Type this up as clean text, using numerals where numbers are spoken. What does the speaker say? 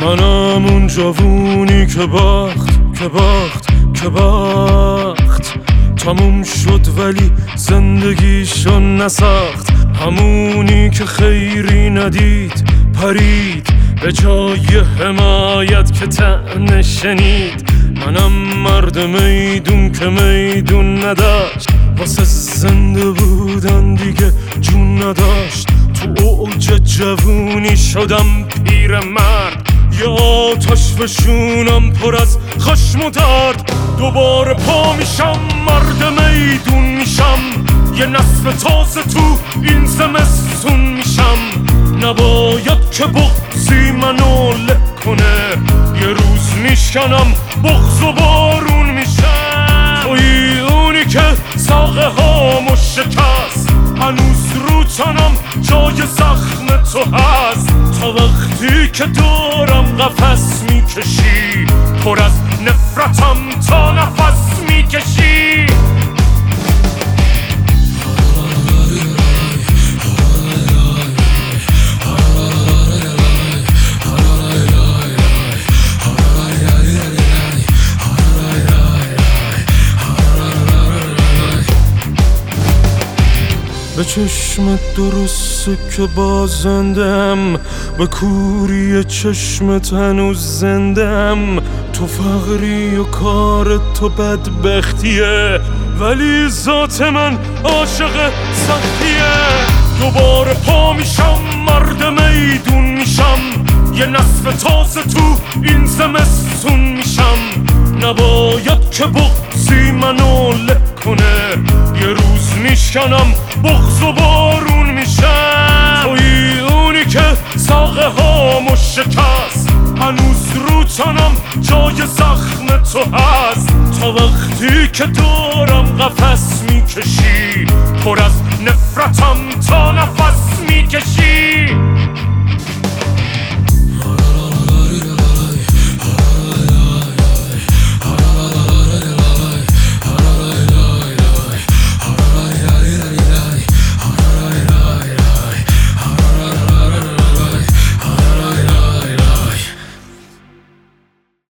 منم اون جوونی که باخت تموم شد ولی زندگیشو نساخت. همونی که خیری ندید پرید به جای حمایت که طعنه شنید. منم مرد میدون که میدون نداشت، واسه زنده بودن دیگه جون نداشت. تو اوج جوونی شدم پیر مرد، یه آتش فشونم پر از خشم و درد. دوباره پا میشم مرد میدون میشم، یه نسل تازه تو این زمستون میشم. نباید که بغضی منو له کنه، یه روز میشکنم بغض و بارون میشم. توی اونی که ساقه هامو شکست، هنوز رو تنم جای زخم تو هست. تا وقتی که دورم قفس میکشی، پر از نفرتم تا نفس میکشی. به چشمت درسته که بازندم، به کوری چشمت هنوز زندم. تو فقری و کار تو بدبختیه، ولی ذات من عاشق سختیه. دوباره پا میشم مرد میدون میشم، یه نسل تازه تو این زمستون میشم. نباید که بغضی منو له کنه، یه روز میشکنم بغض و بارون میشم. توی اونی که ساقه هامو شکست، هنوز رو تنم جای زخم تو هست. تا وقتی که دورم قفس میکشی، پر از نفرتم تا نفس میکشی.